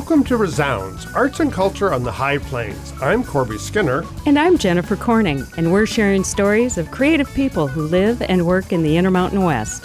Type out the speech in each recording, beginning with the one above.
Welcome to Resounds, Arts and Culture on the High Plains. I'm Corby Skinner. And I'm Jennifer Corning, and we're sharing stories of creative people who live and work in the Intermountain West.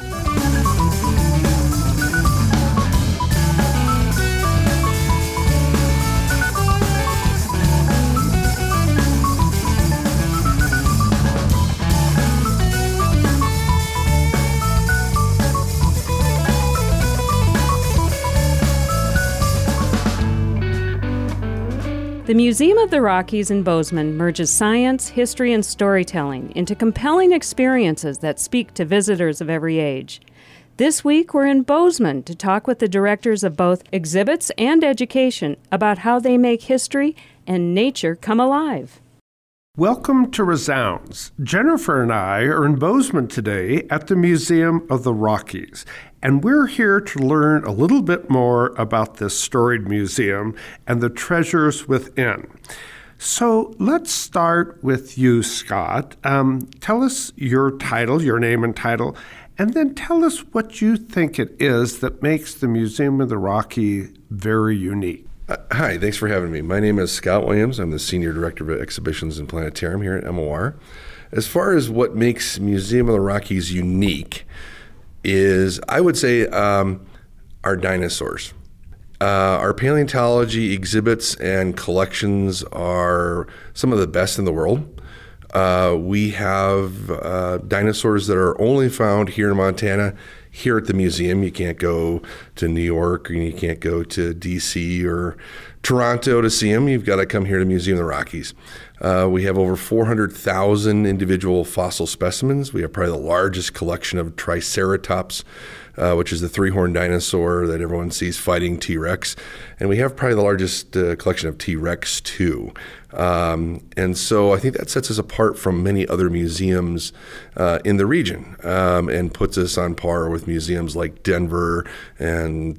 The Museum of the Rockies in Bozeman merges science, history, and storytelling into compelling experiences that speak to visitors of every age. This week, we're in Bozeman to talk with the directors of both exhibits and education about how they make history and nature come alive. Welcome to Resounds. Jennifer and I are in Bozeman today at the Museum of the Rockies, and we're here to learn a little bit more about this storied museum and the treasures within. So let's start with you, Scott. Tell us your title, your name and title, and then tell us what you think it is that makes the Museum of the Rockies very unique. Hi, thanks for having me. My name is Scott Williams. I'm the Senior Director of Exhibitions and Planetarium here at MOR. As far as what makes Museum of the Rockies unique is, I would say, our dinosaurs. Our paleontology exhibits and collections are some of the best in the world. We have dinosaurs that are only found here in Montana. Here at the museum, you can't go to New York, or you can't go to DC or Toronto to see them. You've got to come here to Museum of the Rockies. We have over 400,000 individual fossil specimens. We have probably the largest collection of Triceratops, which is the three-horned dinosaur that everyone sees fighting T-Rex. And we have probably the largest collection of T-Rex, too. And so I think that sets us apart from many other museums in the region, and puts us on par with museums like Denver and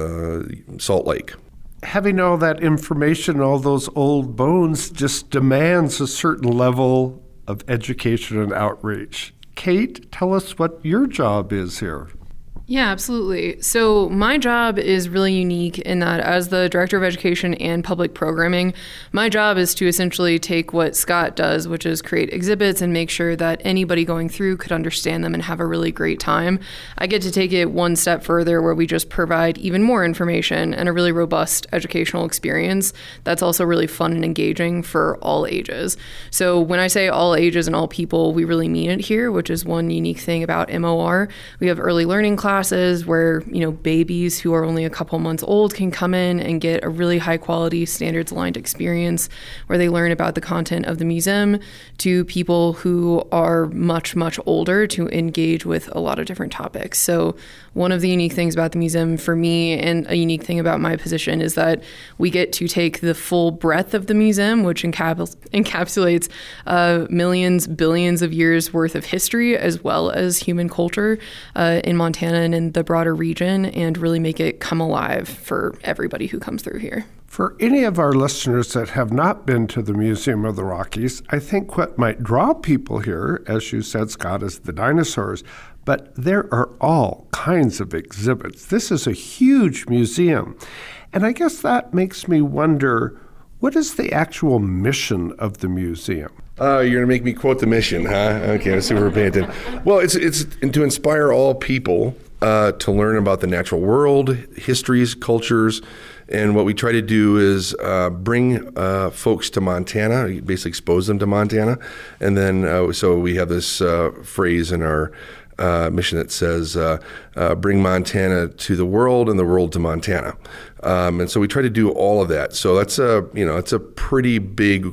Salt Lake. Having all that information, all those old bones, just demands a certain level of education and outreach. Kate, tell us what your job is here. Yeah, absolutely. So my job is really unique in that as the Director of Education and Public Programming, my job is to essentially take what Scott does, which is create exhibits and make sure that anybody going through could understand them and have a really great time. I get to take it one step further where we just provide even more information and a really robust educational experience that's also really fun and engaging for all ages. So when I say all ages and all people, we really mean it here, which is one unique thing about MOR. We have early learning classes where, babies who are only a couple months old can come in and get a really high quality standards aligned experience where they learn about the content of the museum, to people who are much, much older to engage with a lot of different topics. So one of the unique things about the museum for me, and a unique thing about my position, is that we get to take the full breadth of the museum, which encapsulates millions, billions of years worth of history, as well as human culture in Montana and in the broader region, and really make it come alive for everybody who comes through here. For any of our listeners that have not been to the Museum of the Rockies, I think what might draw people here, as you said, Scott, is the dinosaurs, but there are all kinds of exhibits. This is a huge museum, and I guess that makes me wonder, what is the actual mission of the museum? You're going to make me quote the mission, huh? Okay, let's see what we're paying attention. Well, it's to inspire all people to learn about the natural world, histories, cultures, and what we try to do is bring folks to Montana, basically expose them to Montana, and then so we have this phrase in our mission that says, bring Montana to the world and the world to Montana. And so we try to do all of that. So that's it's a pretty big,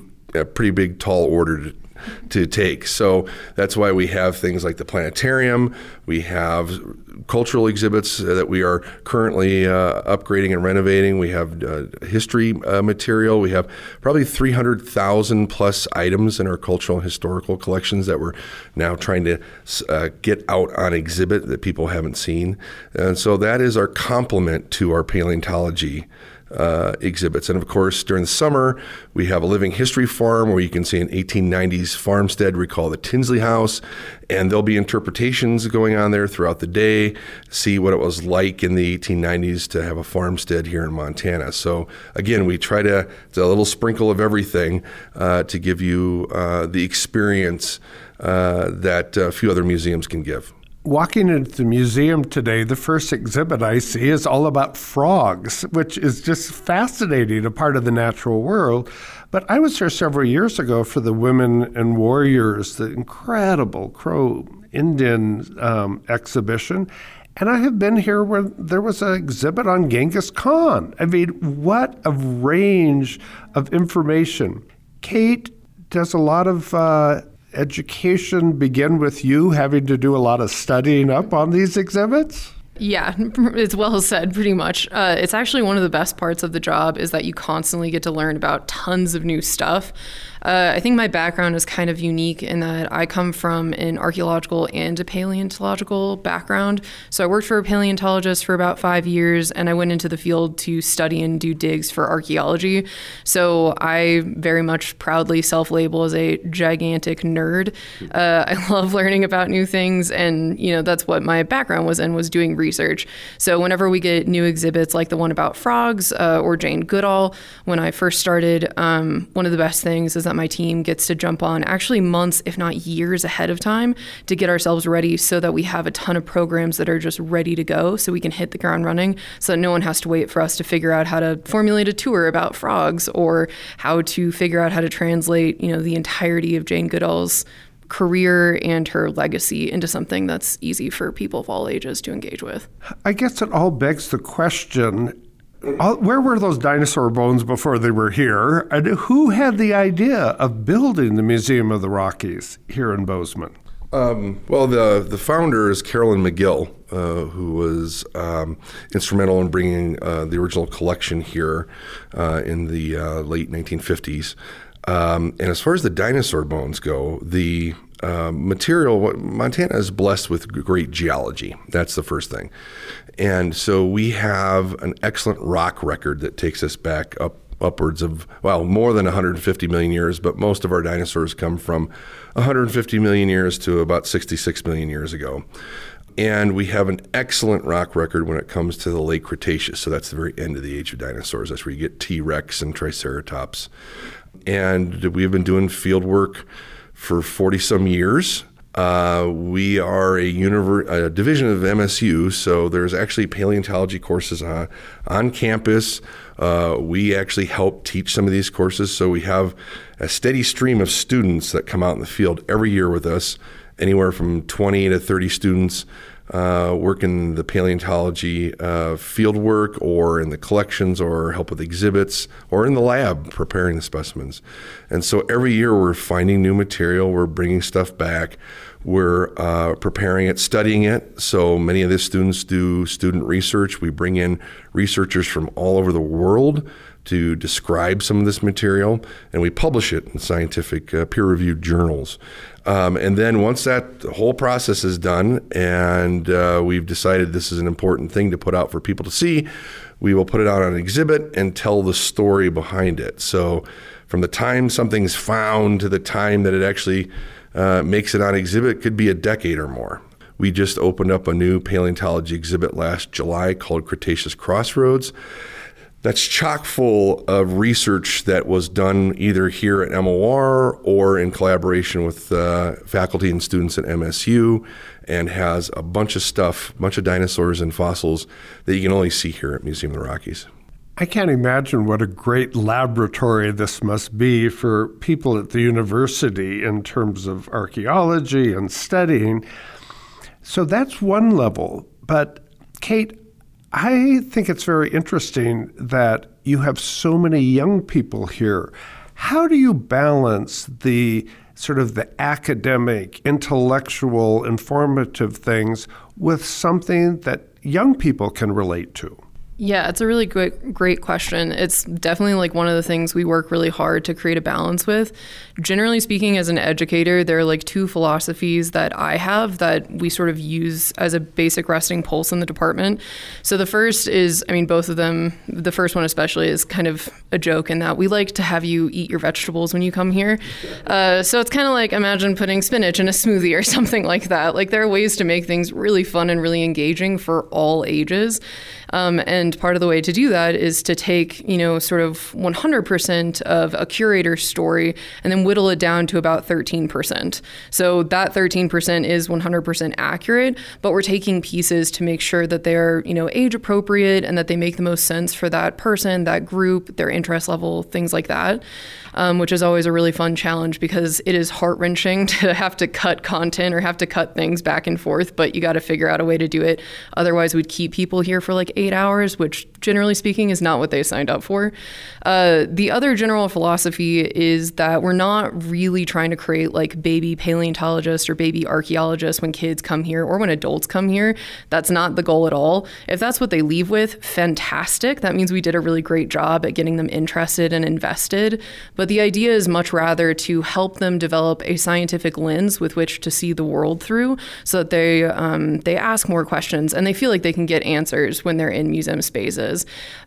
tall order to take. So that's why we have things like the planetarium. We have cultural exhibits that we are currently upgrading and renovating. We have history material. We have probably 300,000 plus items in our cultural and historical collections that we're now trying to get out on exhibit that people haven't seen. And so that is our complement to our paleontology exhibits. And of course, during the summer, we have a living history farm where you can see an 1890s farmstead we call the Tinsley House, and there'll be interpretations going on there throughout the day, see what it was like in the 1890s to have a farmstead here in Montana. So again, we try to, it's a little sprinkle of everything to give you the experience that a few other museums can give. Walking into the museum today, the first exhibit I see is all about frogs, which is just fascinating, a part of the natural world. But I was there several years ago for the Women and Warriors, the incredible Crow Indian exhibition. And I have been here where there was an exhibit on Genghis Khan. I mean, what a range of information. Kate does a lot of education begin with you having to do a lot of studying up on these exhibits? Yeah, it's well said, pretty much. It's actually one of the best parts of the job is that you constantly get to learn about tons of new stuff. I think my background is kind of unique in that I come from an archaeological and a paleontological background. So I worked for a paleontologist for about 5 years, and I went into the field to study and do digs for archaeology. So I very much proudly self-label as a gigantic nerd. I love learning about new things, and that's what my background was in, was doing research. So whenever we get new exhibits like the one about frogs or Jane Goodall, when I first started, one of the best things is that my team gets to jump on actually months, if not years ahead of time to get ourselves ready so that we have a ton of programs that are just ready to go so we can hit the ground running, so that no one has to wait for us to figure out how to formulate a tour about frogs or how to figure out how to translate, the entirety of Jane Goodall's career and her legacy into something that's easy for people of all ages to engage with. I guess it all begs the question, where were those dinosaur bones before they were here? And who had the idea of building the Museum of the Rockies here in Bozeman? Well, the founder is Carolyn McGill, who was instrumental in bringing the original collection here in the late 1950s. And as far as the dinosaur bones go, the material, Montana is blessed with great geology. That's the first thing. And so we have an excellent rock record that takes us back upwards of, more than 150 million years, but most of our dinosaurs come from 150 million years to about 66 million years ago. And we have an excellent rock record when it comes to the late Cretaceous. So that's the very end of the age of dinosaurs. That's where you get T-Rex and Triceratops. And we've been doing field work for 40-some years. We are a division of MSU, so there's actually paleontology courses on campus. We actually help teach some of these courses, so we have a steady stream of students that come out in the field every year with us, anywhere from 20 to 30 students work in the paleontology field work or in the collections or help with exhibits or in the lab preparing the specimens. And so every year we're finding new material, we're bringing stuff back, we're preparing it, studying it. So many of the students do student research. We bring in researchers from all over the world to describe some of this material, and we publish it in scientific peer-reviewed journals. And then once that whole process is done and we've decided this is an important thing to put out for people to see, we will put it out on an exhibit and tell the story behind it. So from the time something's found to the time that it actually makes it on exhibit could be a decade or more. We just opened up a new paleontology exhibit last July called Cretaceous Crossroads. That's chock full of research that was done either here at MOR or in collaboration with faculty and students at MSU, and has a bunch of stuff, a bunch of dinosaurs and fossils that you can only see here at Museum of the Rockies. I can't imagine what a great laboratory this must be for people at the university in terms of archaeology and studying. So that's one level. But Kate, I think it's very interesting that you have so many young people here. How do you balance the sort of the academic, intellectual, informative things with something that young people can relate to? Yeah, it's a really great question. It's definitely like one of the things we work really hard to create a balance with. Generally speaking, as an educator, there are like two philosophies that I have that we sort of use as a basic resting pulse in the department. So the first is, I mean, both of them, the first one especially is kind of a joke in that we like to have you eat your vegetables when you come here. So it's kind of like, imagine putting spinach in a smoothie or something like that. Like there are ways to make things really fun and really engaging for all ages. And part of the way to do that is to take, sort of 100% of a curator's story and then whittle it down to about 13%. So that 13% is 100% accurate, but we're taking pieces to make sure that they're, age appropriate and that they make the most sense for that person, that group, their interest level, things like that. Which is always a really fun challenge because it is heart-wrenching to have to cut content or have to cut things back and forth, but you got to figure out a way to do it. Otherwise, we'd keep people here for like 8 hours, which generally speaking is not what they signed up for. The other general philosophy is that we're not really trying to create like baby paleontologists or baby archaeologists when kids come here or when adults come here. That's not the goal at all. If that's what they leave with, fantastic. That means we did a really great job at getting them interested and invested. But the idea is much rather to help them develop a scientific lens with which to see the world through so that they ask more questions and they feel like they can get answers when they're in museum spaces.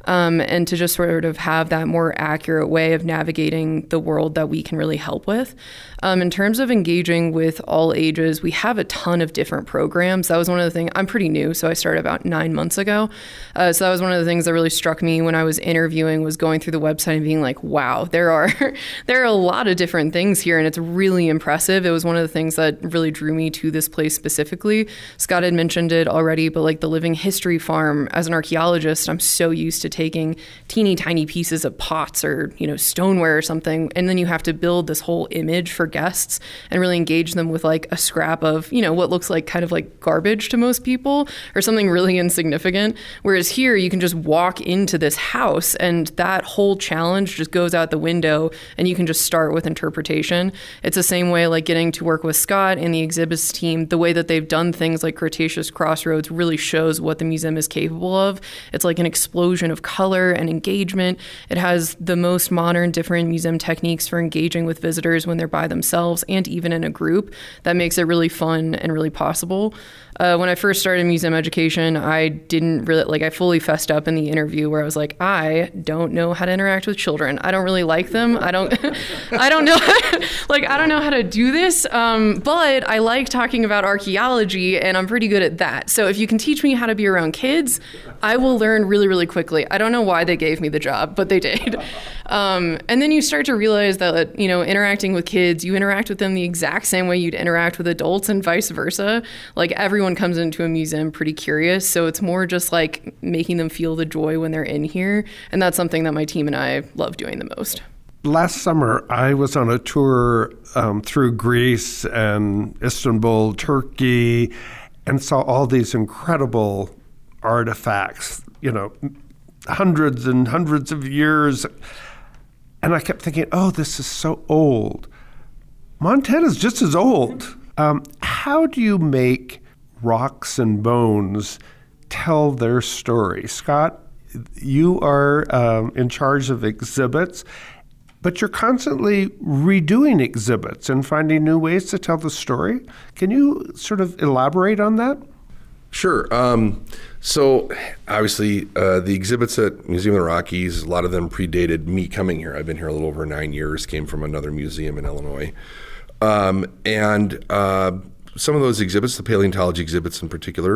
And to just sort of have that more accurate way of navigating the world that we can really help with. In terms of engaging with all ages, we have a ton of different programs. That was one of the things, I'm pretty new, so I started about 9 months ago. So that was one of the things that really struck me when I was interviewing, was going through the website and being like, wow, there are a lot of different things here, and it's really impressive. It was one of the things that really drew me to this place specifically. Scott had mentioned it already, but like the Living History Farm, as an archaeologist, I'm so used to taking teeny tiny pieces of pots or, stoneware or something, and then you have to build this whole image for guests and really engage them with like a scrap of, what looks like kind of like garbage to most people or something really insignificant. Whereas here you can just walk into this house and that whole challenge just goes out the window and you can just start with interpretation. It's the same way like getting to work with Scott and the exhibits team. The way that they've done things like Cretaceous Crossroads really shows what the museum is capable of. It's like an explosion of color and engagement. It has the most modern, different museum techniques for engaging with visitors when they're by themselves and even in a group. That makes it really fun and really possible. When I first started museum education, I didn't really, I fully fessed up in the interview where I was like, I don't know how to interact with children. I don't really like them. I don't know, I don't know how to do this. But I like talking about archaeology and I'm pretty good at that. So if you can teach me how to be around kids, I will learn really, really quickly. I don't know why they gave me the job, but they did. And then you start to realize that, interacting with kids, you interact with them the exact same way you'd interact with adults and vice versa. Like everyone comes into a museum pretty curious. So it's more just like making them feel the joy when they're in here. And that's something that my team and I love doing the most. Last summer, I was on a tour through Greece and Istanbul, Turkey, and saw all these incredible artifacts, hundreds and hundreds of years. And I kept thinking, oh, this is so old. Montana's just as old. How do you make rocks and bones tell their story? Scott, you are in charge of exhibits, but you're constantly redoing exhibits and finding new ways to tell the story. Can you sort of elaborate on that? Sure. So obviously the exhibits at Museum of the Rockies, a lot of them predated me coming here. I've been here a little over 9 years, came from another museum in Illinois. And some of those exhibits, the paleontology exhibits in particular,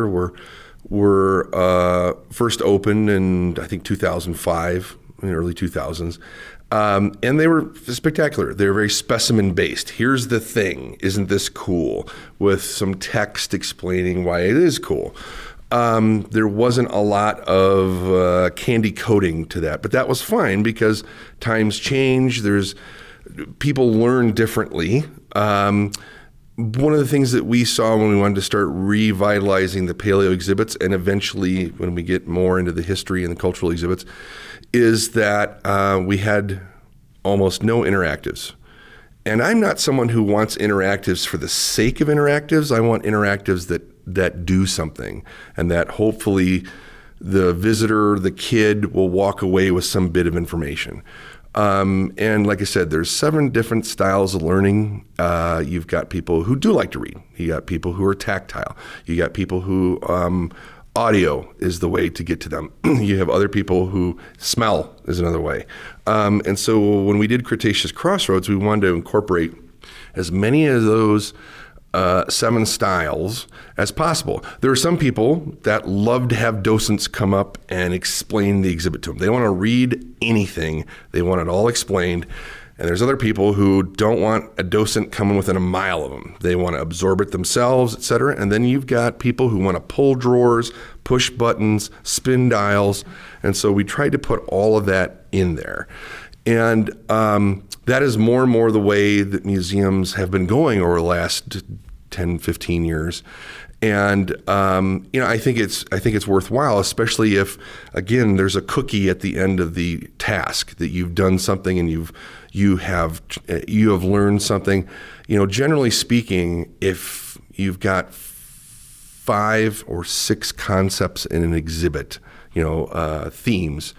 were first opened in, I think, 2005, in the early 2000s. And they were spectacular. They were very specimen-based. Here's the thing. Isn't this cool? With some text explaining why it is cool. There wasn't a lot of candy coating to that, but that was fine because times change. People learn differently. One of the things that we saw when we wanted to start revitalizing the paleo exhibits, and eventually when we get more into the history and the cultural exhibits, is that we had almost no interactives. And I'm not someone who wants interactives for the sake of interactives. I want interactives that do something and that hopefully the visitor, the kid will walk away with some bit of information. And like I said, there's 7 different styles of learning. You've got people who do like to read. You got people who are tactile. You got people who audio is the way to get to them. You have other people who smell is another way. And so when we did Cretaceous Crossroads, we wanted to incorporate as many of those 7 styles as possible. There are some people that love to have docents come up and explain the exhibit to them. They want to read anything. They want it all explained. And there's other people who don't want a docent coming within a mile of them. They want to absorb it themselves, et cetera. And then you've got people who want to pull drawers, push buttons, spin dials. And so we tried to put all of that in there. And that is more and more the way that museums have been going over the last 10, 15 years. And I think it's worthwhile, especially if, again, there's a cookie at the end of the task that you've done something and you have learned something. Generally speaking, if you've got 5 or 6 concepts in an exhibit, themes,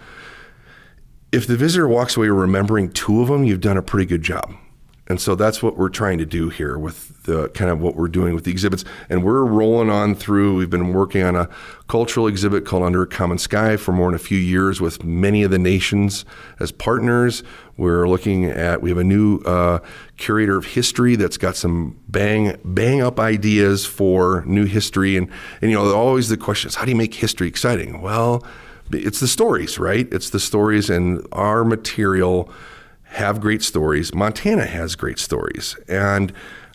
if the visitor walks away remembering 2 of them, you've done a pretty good job. And so that's what we're trying to do here with the kind of what we're doing with the exhibits. And we're rolling on through. We've been working on a cultural exhibit called Under a Common Sky for more than a few years with many of the nations as partners. We have a new curator of history that's got some bang up ideas for new history. And always the question is, how do you make history exciting? Well, it's the stories, right? It's the stories, and our material have great stories. Montana has great stories. And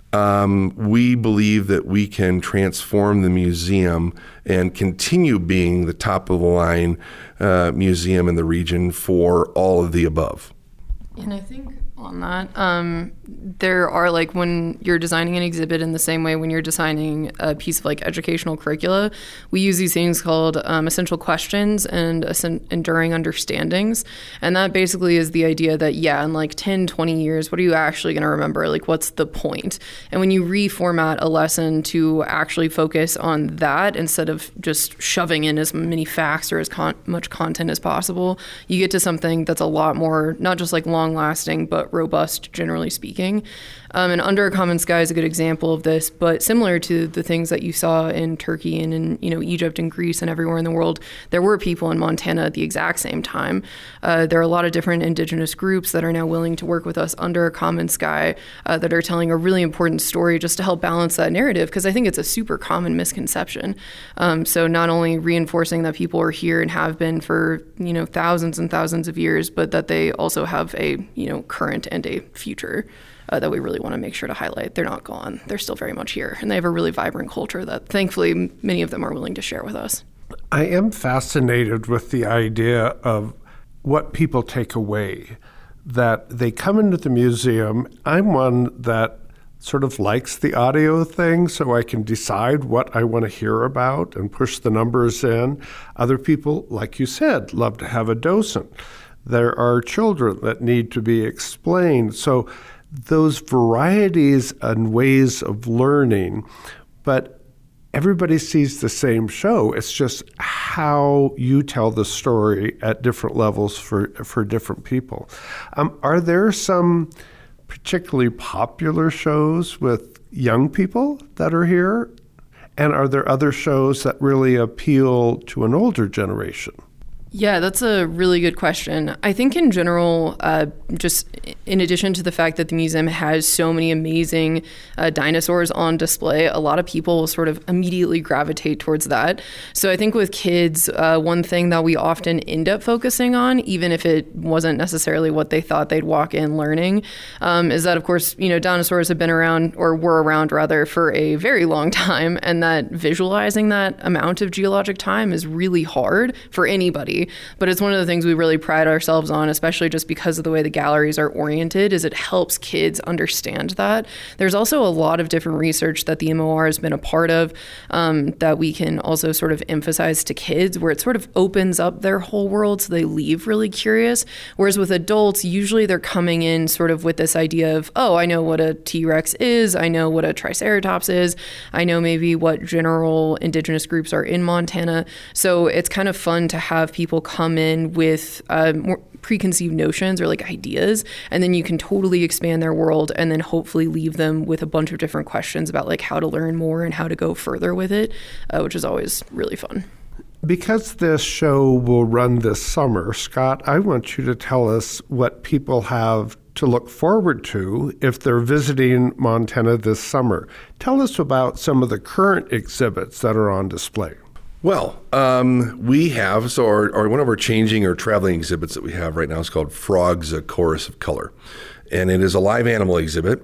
we believe that we can transform the museum and continue being the top of the line museum in the region for all of the above. And I think on that, there are, like, when you're designing an exhibit in the same way when you're designing a piece of educational curricula, we use these things called essential questions and enduring understandings. And that basically is the idea that, in 10, 20 years, what are you actually going to remember? What's the point? And when you reformat a lesson to actually focus on that instead of just shoving in as many facts or as much content as possible, you get to something that's a lot more, not just long lasting, but robust, generally speaking. And Under a Common Sky is a good example of this, but similar to the things that you saw in Turkey and in Egypt and Greece and everywhere in the world, there were people in Montana at the exact same time. There are a lot of different indigenous groups that are now willing to work with us under a common sky that are telling a really important story just to help balance that narrative, because I think it's a super common misconception. So not only reinforcing that people are here and have been for thousands and thousands of years, but that they also have a current and a future that we really want to make sure to highlight. They're not gone. They're still very much here. And they have a really vibrant culture that thankfully many of them are willing to share with us. I am fascinated with the idea of what people take away, that they come into the museum. I'm one that sort of likes the audio thing, so I can decide what I want to hear about and push the numbers in. Other people, like you said, love to have a docent. There are children that need to be explained. So those varieties and ways of learning, but everybody sees the same show. It's just how you tell the story at different levels for different people. Are there some particularly popular shows with young people that are here? And are there other shows that really appeal to an older generation? Yeah, that's a really good question. I think in general, just in addition to the fact that the museum has so many amazing dinosaurs on display, a lot of people will sort of immediately gravitate towards that. So I think with kids, one thing that we often end up focusing on, even if it wasn't necessarily what they thought they'd walk in learning, is that, of course, dinosaurs have been around, or were around rather, for a very long time, and that visualizing that amount of geologic time is really hard for anybody. crazy, but it's one of the things we really pride ourselves on, especially just because of the way the galleries are oriented, is it helps kids understand that. There's also a lot of different research that the MOR has been a part of that we can also sort of emphasize to kids, where it sort of opens up their whole world so they leave really curious. Whereas with adults, usually they're coming in sort of with this idea of, oh, I know what a T-Rex is, I know what a Triceratops is, I know maybe what general indigenous groups are in Montana. So it's kind of fun to have people come in with more preconceived notions or like ideas, and then you can totally expand their world and then hopefully leave them with a bunch of different questions about like how to learn more and how to go further with it, which is always really fun. Because this show will run this summer, Scott, I want you to tell us what people have to look forward to if they're visiting Montana this summer. Tell us about some of the current exhibits that are on display. Well, we have, so our one of our changing or traveling exhibits that we have right now is called Frogs, A Chorus of Color. And it is a live animal exhibit.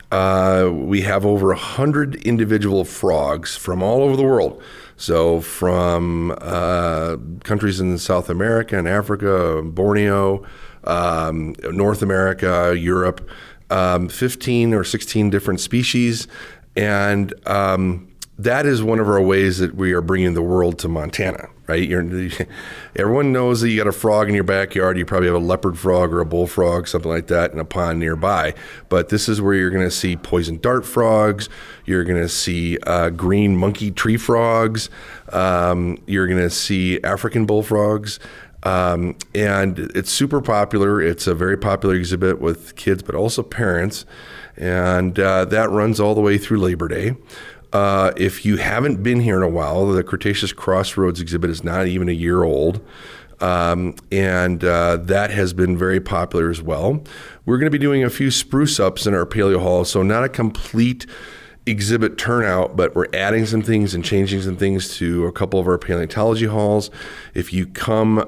We have over 100 individual frogs from all over the world. So from countries in South America and Africa, Borneo, North America, Europe, 15 or 16 different species. And that is one of our ways that we are bringing the world to Montana, right? Everyone knows that you got a frog in your backyard. You probably have a leopard frog or a bullfrog, something like that, in a pond nearby. But this is where you're going to see poison dart frogs. You're going to see green monkey tree frogs. You're going to see African bullfrogs. And it's super popular. It's a very popular exhibit with kids, but also parents. And that runs all the way through Labor Day. If you haven't been here in a while, the Cretaceous Crossroads exhibit is not even a year old. And that has been very popular as well. We're going to be doing a few spruce ups in our Paleo Hall, so not a complete exhibit turnout, but we're adding some things and changing some things to a couple of our paleontology halls. If you come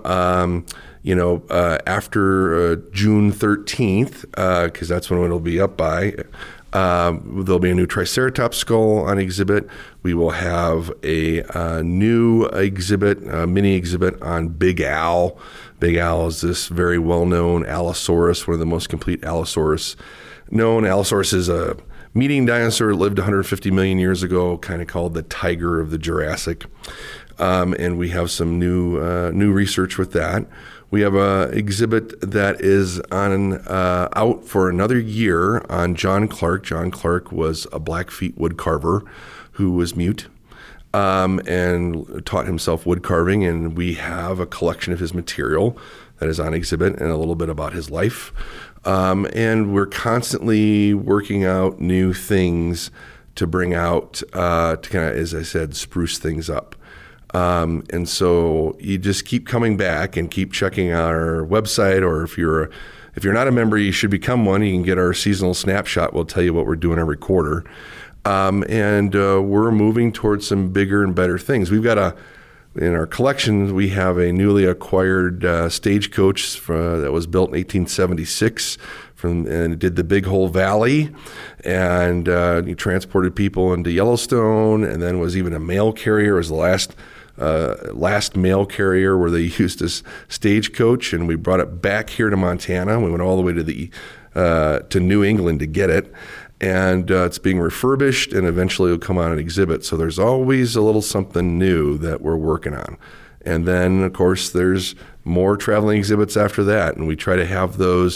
after June 13th, because that's when it'll be up by, there'll be a new Triceratops skull on exhibit. We will have a new exhibit, a mini exhibit on Big Al. Big Al is this very well-known Allosaurus, one of the most complete Allosaurus known. Allosaurus is a meat-eating dinosaur that lived 150 million years ago, kind of called the tiger of the Jurassic. And we have some new research with that. We have an exhibit that is out for another year on John Clark. John Clark was a Blackfeet wood carver who was mute and taught himself wood carving, and we have a collection of his material that is on exhibit and a little bit about his life. And we're constantly working out new things to bring out to kind of, as I said, spruce things up. And so you just keep coming back and keep checking out our website, or if you're not a member, you should become one. You can get our seasonal snapshot. We'll tell you what we're doing every quarter. And we're moving towards some bigger and better things. We've got in our collection, we have a newly acquired stagecoach that was built in 1876 and it did the Big Hole Valley, and he transported people into Yellowstone, and then was even a mail carrier. It was the last mail carrier where they used this stagecoach, and we brought it back here to Montana. We went all the way to New England to get it. And it's being refurbished, and eventually it'll come on an exhibit. So there's always a little something new that we're working on. And then, of course, there's more traveling exhibits after that, and we try to have those.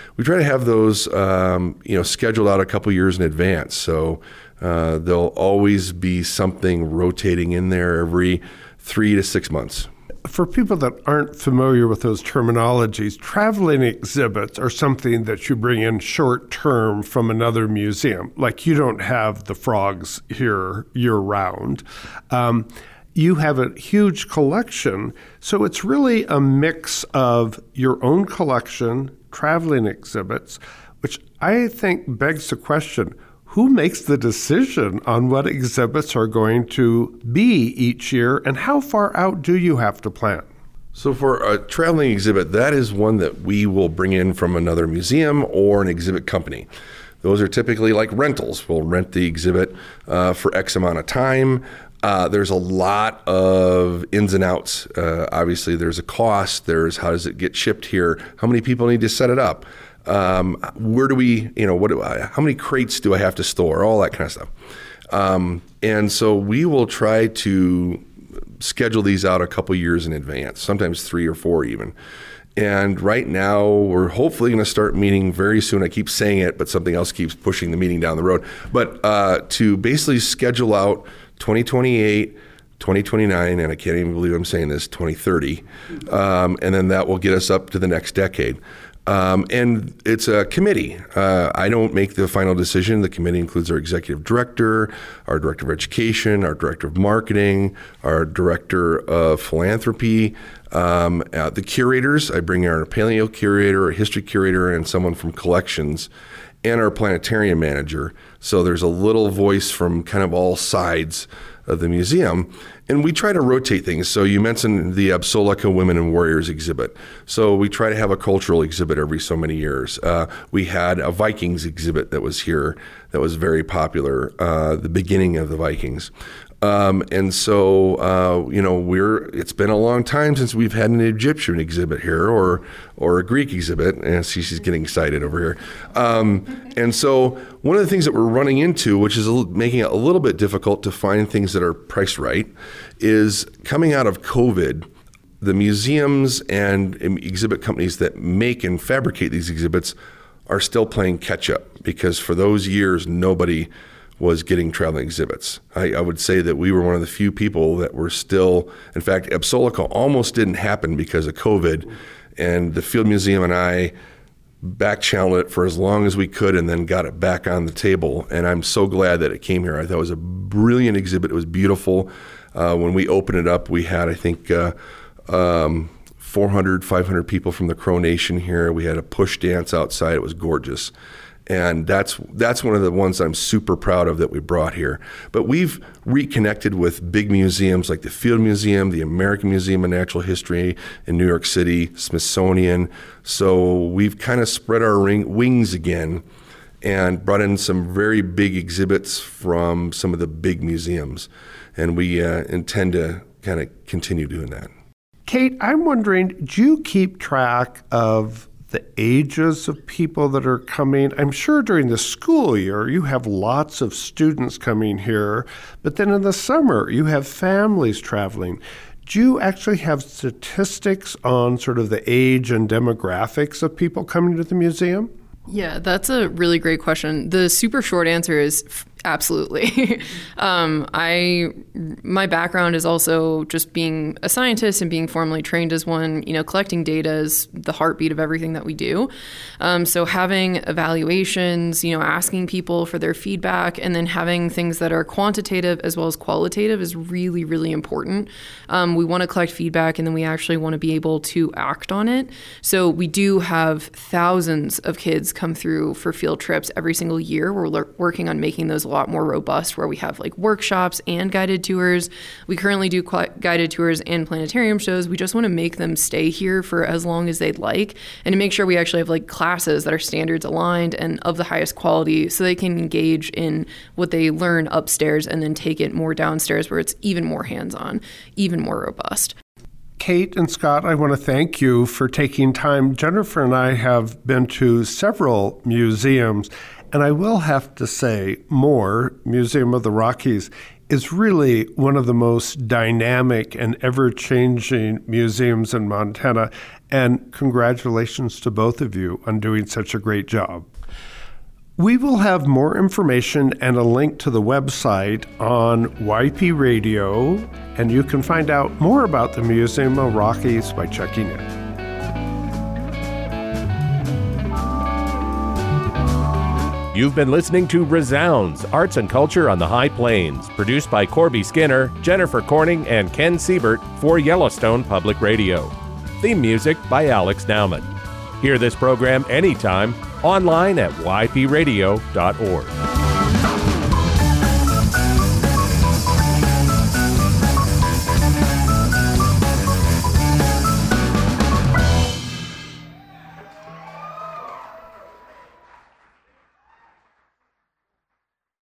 Scheduled out a couple years in advance. So there'll always be something rotating in there every 3 to 6 months. For people that aren't familiar with those terminologies, traveling exhibits are something that you bring in short term from another museum. Like, you don't have the frogs here year round. You have a huge collection, so it's really a mix of your own collection, traveling exhibits, which I think begs the question, who makes the decision on what exhibits are going to be each year, and how far out do you have to plan? So for a traveling exhibit, that is one that we will bring in from another museum or an exhibit company. Those are typically like rentals. We'll rent the exhibit for X amount of time. There's a lot of ins and outs. Obviously, there's a cost. There's how does it get shipped here? How many people need to set it up? Where do we, how many crates do I have to store? All that kind of stuff. And so we will try to schedule these out a couple years in advance, sometimes 3 or 4 even. And right now, we're hopefully going to start meeting very soon. I keep saying it, but something else keeps pushing the meeting down the road. But to basically schedule out 2028, 2029, and I can't even believe I'm saying this, 2030. And then that will get us up to the next decade. And it's a committee. I don't make the final decision. The committee includes our executive director, our director of education, our director of marketing, our director of philanthropy, the curators. I bring our paleo curator, a history curator, and someone from collections, and our planetarium manager. So there's a little voice from kind of all sides of the museum. And we try to rotate things. So you mentioned the Absolica Women and Warriors exhibit. So we try to have a cultural exhibit every so many years. We had a Vikings exhibit that was here that was very popular, the beginning of the Vikings. And so, it's been a long time since we've had an Egyptian exhibit here or a Greek exhibit. And she's getting excited over here. And so one of the things that we're running into, which is making it a little bit difficult to find things that are priced right, is coming out of COVID, the museums and exhibit companies that make and fabricate these exhibits are still playing catch up, because for those years, nobody was getting traveling exhibits. I would say that we were one of the few people that were still, in fact, Absolica almost didn't happen because of COVID, and the Field Museum and I back-channeled it for as long as we could and then got it back on the table, and I'm so glad that it came here. I thought it was a brilliant exhibit. It was beautiful. When we opened it up, we had, I think, 400, 500 people from the Crow Nation here. We had a push dance outside. It was gorgeous. And that's one of the ones I'm super proud of that we brought here. But we've reconnected with big museums like the Field Museum, the American Museum of Natural History in New York City, Smithsonian. So we've kind of spread our wings again and brought in some very big exhibits from some of the big museums. And we intend to kind of continue doing that. Kate, I'm wondering, do you keep track of the ages of people that are coming? I'm sure during the school year you have lots of students coming here, but then in the summer you have families traveling. Do you actually have statistics on sort of the age and demographics of people coming to the museum? Yeah, that's a really great question. The super short answer is absolutely. My background is also just being a scientist and being formally trained as one. Collecting data is the heartbeat of everything that we do. So having evaluations, asking people for their feedback, and then having things that are quantitative as well as qualitative is really, really important. We want to collect feedback, and then we actually want to be able to act on it. So we do have thousands of kids come through for field trips every single year. We're working on making those a lot more robust, where we have like workshops and guided tours. We currently do guided tours and planetarium shows. We just want to make them stay here for as long as they'd like, and to make sure we actually have like classes that are standards aligned and of the highest quality, so they can engage in what they learn upstairs and then take it more downstairs, where it's even more hands-on, even more robust. Kate and Scott, I want to thank you for taking time. Jennifer and I have been to several museums, and I will have to say, Moore, Museum of the Rockies, is really one of the most dynamic and ever-changing museums in Montana. And congratulations to both of you on doing such a great job. We will have more information and a link to the website on YP Radio, and you can find out more about the Museum of Rockies by checking it. You've been listening to Resounds, Arts and Culture on the High Plains, produced by Corby Skinner, Jennifer Corning, and Ken Siebert for Yellowstone Public Radio. Theme music by Alex Nauman. Hear this program anytime online at ypradio.org.